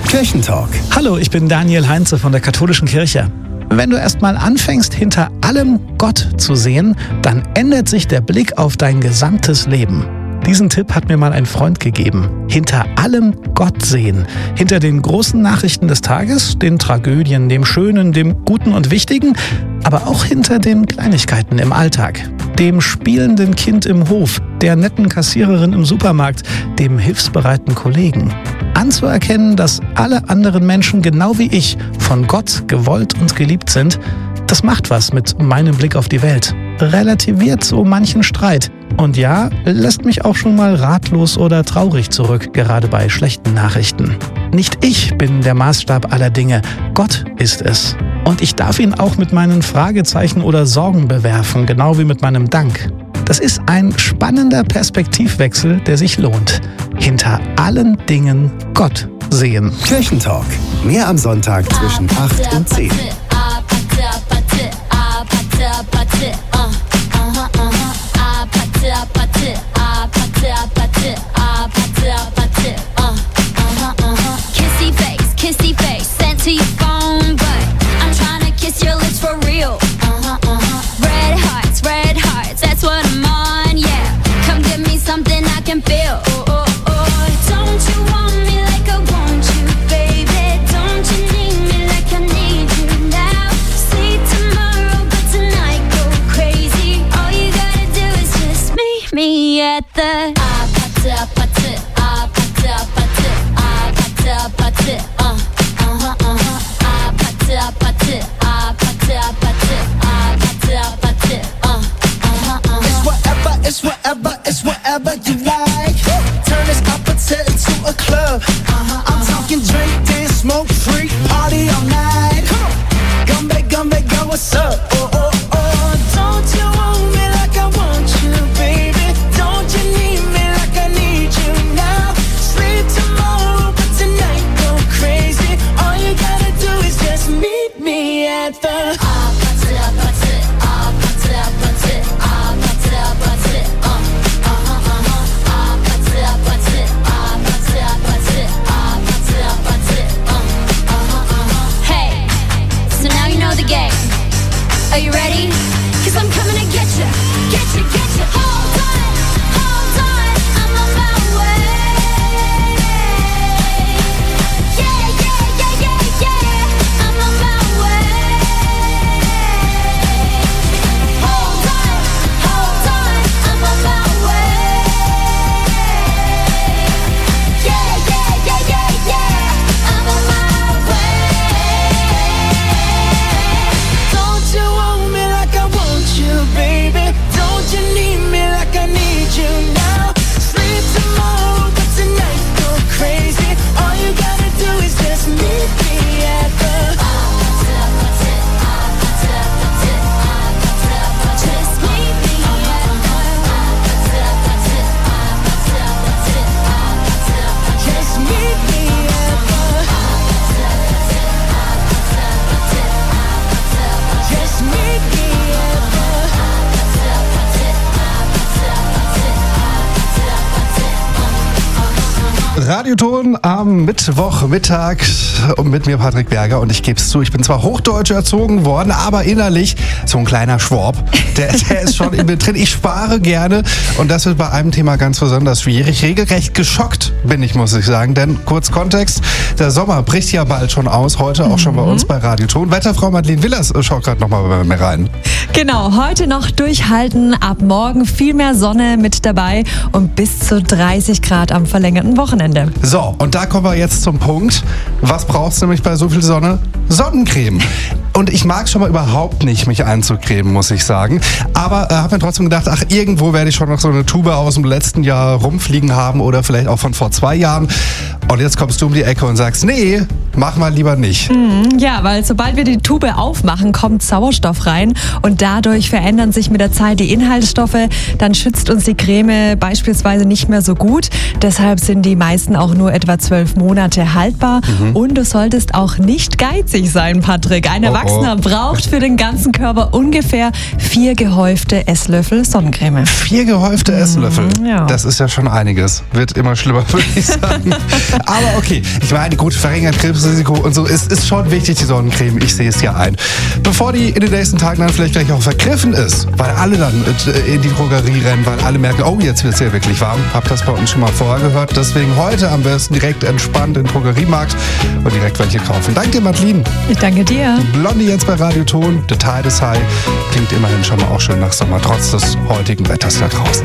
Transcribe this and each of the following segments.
Kirchentalk. Hallo, ich bin Daniel Heinze von der Katholischen Kirche. Wenn du erstmal anfängst, hinter allem Gott zu sehen, dann ändert sich der Blick auf dein gesamtes Leben. Diesen Tipp hat mir mal ein Freund gegeben. Hinter allem Gott sehen. Hinter den großen Nachrichten des Tages, den Tragödien, dem Schönen, dem Guten und Wichtigen, aber auch hinter den Kleinigkeiten im Alltag. Dem spielenden Kind im Hof, der netten Kassiererin im Supermarkt, dem hilfsbereiten Kollegen. Anzuerkennen, dass alle anderen Menschen genau wie ich von Gott gewollt und geliebt sind, das macht was mit meinem Blick auf die Welt. Relativiert so manchen Streit. Und ja, lässt mich auch schon mal ratlos oder traurig zurück, gerade bei schlechten Nachrichten. Nicht ich bin der Maßstab aller Dinge, Gott ist es. Und ich darf ihn auch mit meinen Fragezeichen oder Sorgen bewerfen, genau wie mit meinem Dank. Das ist ein spannender Perspektivwechsel, der sich lohnt. Hinter allen Dingen Gott sehen. Kirchentalk. Mehr am Sonntag zwischen 8 und 10. Kissy face, sent to your phone, but I'm trying to kiss your lips for real. Red hearts, that's what I'm on, yeah. Come give me something I can feel. Don't you want me like I want you, baby? Don't you need me like I need you now? Sleep tomorrow, but tonight go crazy. All you gotta do is just meet me at the It's whatever you like. Turn this opposite into a club. I'm talking drink, dance, smoke, freak, party all night. Come back, girl, what's up? Don't you want me like I want you, baby? Don't you need me like I need you now? Sleep tomorrow, but tonight go crazy. All you gotta do is just meet me at the Are you ready? 'Cause I'm coming to get you. Hold on, I'm on my way. Yeah, I'm on my way. Hold on, I'm on my way. Yeah, I'm on my way. Don't you want me like I want you, baby? Don't you need me like I need you now? Sleep tomorrow, but tonight go crazy. All you gotta do is just meet me at the just meet me at just meet me at just meet me Radioton am Mittwochmittag und mit mir Patrick Berger und ich gebe es zu, ich bin zwar hochdeutsch erzogen worden, aber innerlich so ein kleiner Schwab, der ist schon in mir drin. Ich spare gerne und das wird bei einem Thema ganz besonders schwierig. Regelrecht geschockt bin ich, muss ich sagen, denn kurz Kontext, der Sommer bricht ja bald schon aus, heute auch schon bei uns bei Radioton. Wetterfrau Madeleine Willers schaut gerade nochmal bei mir rein. Genau, heute noch durchhalten, ab morgen viel mehr Sonne mit dabei und bis zu 30 Grad am verlängerten Wochenende. So, und da kommen wir jetzt zum Punkt. Was brauchst du nämlich bei so viel Sonne? Sonnencreme. Und ich mag schon mal überhaupt nicht, mich einzucremen, muss ich sagen. Aber habe mir trotzdem gedacht, ach, irgendwo werde ich schon noch so eine Tube aus dem letzten Jahr rumfliegen haben oder vielleicht auch von vor 2 Jahren. Und jetzt kommst du um die Ecke und sagst, nee, mach mal lieber nicht. Ja, weil sobald wir die Tube aufmachen, kommt Sauerstoff rein und dadurch verändern sich mit der Zeit die Inhaltsstoffe. Dann schützt uns die Creme beispielsweise nicht mehr so gut. Deshalb sind die meisten auch nur etwa 12 Monate haltbar. Und du solltest auch nicht geizig sein, Patrick. Ein Erwachsener braucht für den ganzen Körper ungefähr 4 gehäufte Esslöffel Sonnencreme. 4 gehäufte Esslöffel? Ja. Das ist ja schon einiges. Wird immer schlimmer, würde ich sagen. Aber okay, ich meine, gut, verringert Krebsrisiko und so, es ist schon wichtig, die Sonnencreme, ich sehe es ja ein. Bevor die in den nächsten Tagen dann vielleicht gleich auch vergriffen ist, weil alle dann in die Drogerie rennen, weil alle merken, oh, jetzt wird es ja wirklich warm. Habt das bei uns schon mal vorher gehört. Deswegen heute am besten direkt entspannt in den Drogeriemarkt und direkt welche kaufen. Danke dir, Madeline. Ich danke dir. Blondie jetzt bei Radio Ton. The Tide is High. Klingt immerhin schon mal auch schön nach Sommer, trotz des heutigen Wetters da draußen.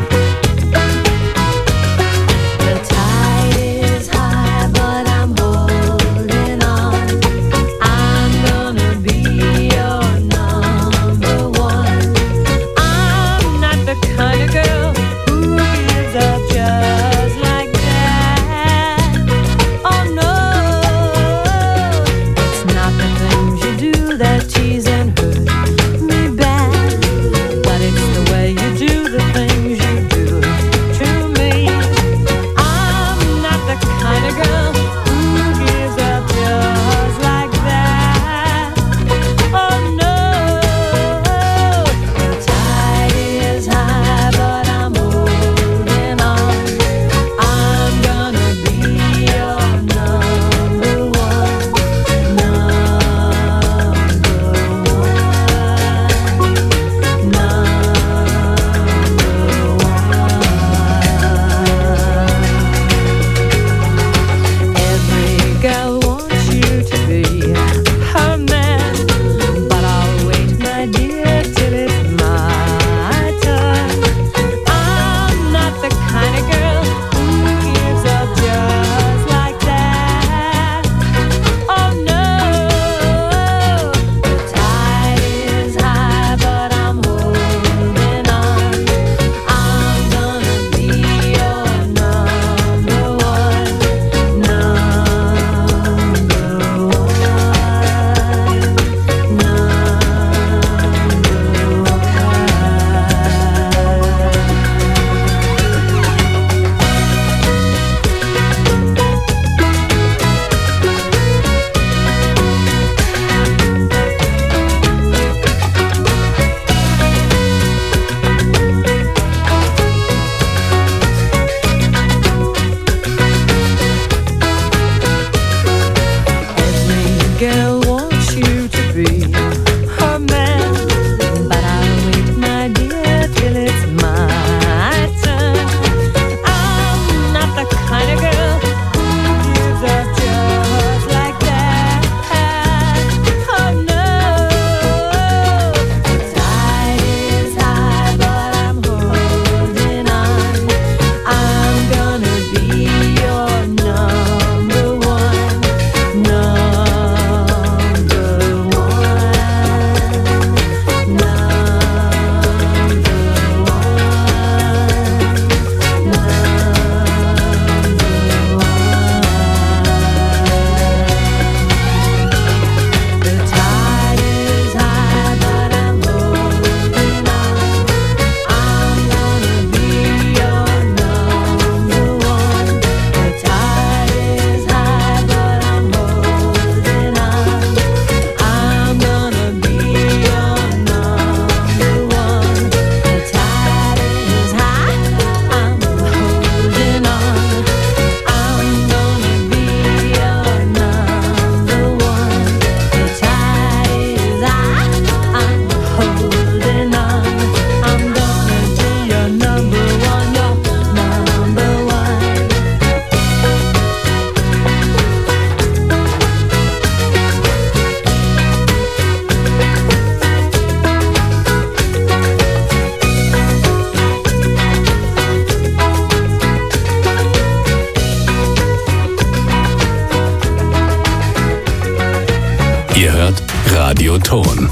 Ihr hört Radio Ton.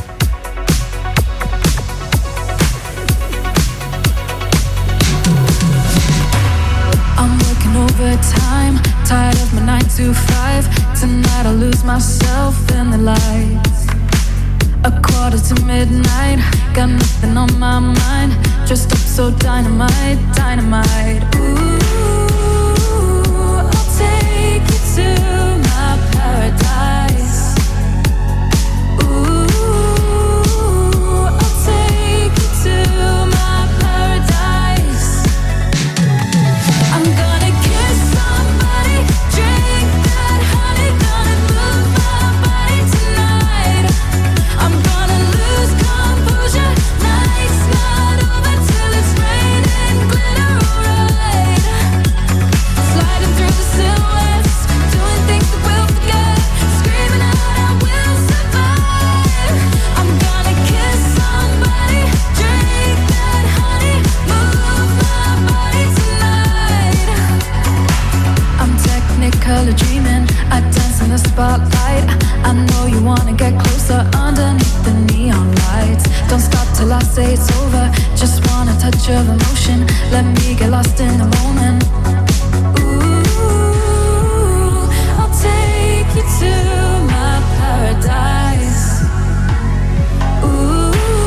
I'm working overtime, tired of my 9 to 5. Tonight I'll lose myself in the lights. 1:45, got nothing on my mind. Dressed up so dynamite, dynamite. Ooh, I'll take you to my paradise. Ooh, I'll take you to my paradise. I'm gonna kiss somebody, drink color dreaming. I dance in the spotlight. I know you wanna get closer underneath the neon lights. Don't stop till I say it's over. Just want a touch of emotion. Let me get lost in the moment. Ooh, I'll take you to my paradise. Ooh,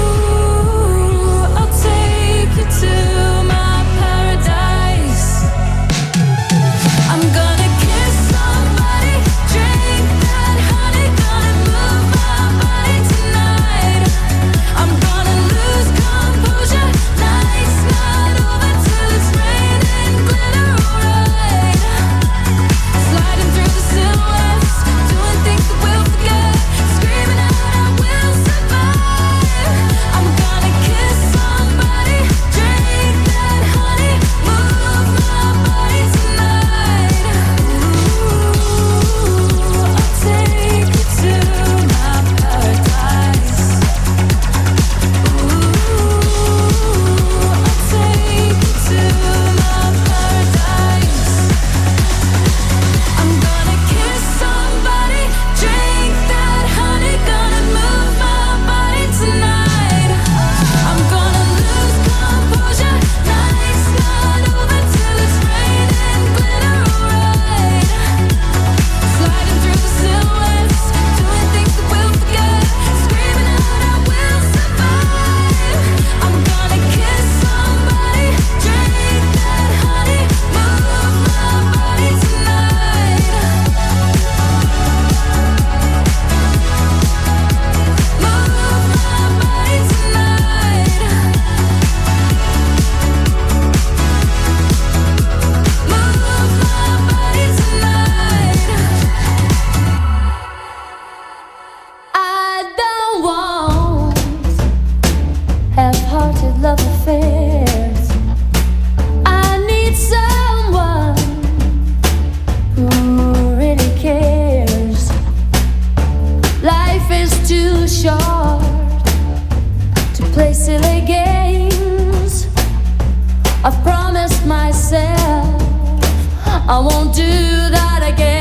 I'll take you to my paradise. I'm gonna kiss somebody, drink that honey, gonna move my body tonight. I'm gonna lose composure, night's not over till it's raining glitter, alright. Sliding through the silhouettes, doing things that we'll forget, screaming out I will survive. I'm gonna kiss somebody, drink that honey, move my body tonight. Ooh, I'll take you to my paradise. Ooh, I'll take you to my paradise. I'm gonna kiss somebody, drink that honey, gonna move my body tonight. I'm gonna lose composure, night's not over till it's raining glitter, alright. Sliding through the silhouettes, doing things that we'll forget, screaming out I will survive. I'm gonna kiss somebody, drink that honey, move my body tonight. Move my body tonight. Move my body tonight. I don't want half-hearted love affairs. I need someone who really cares. Life is too short to play silly games. I've promised myself I won't do that again.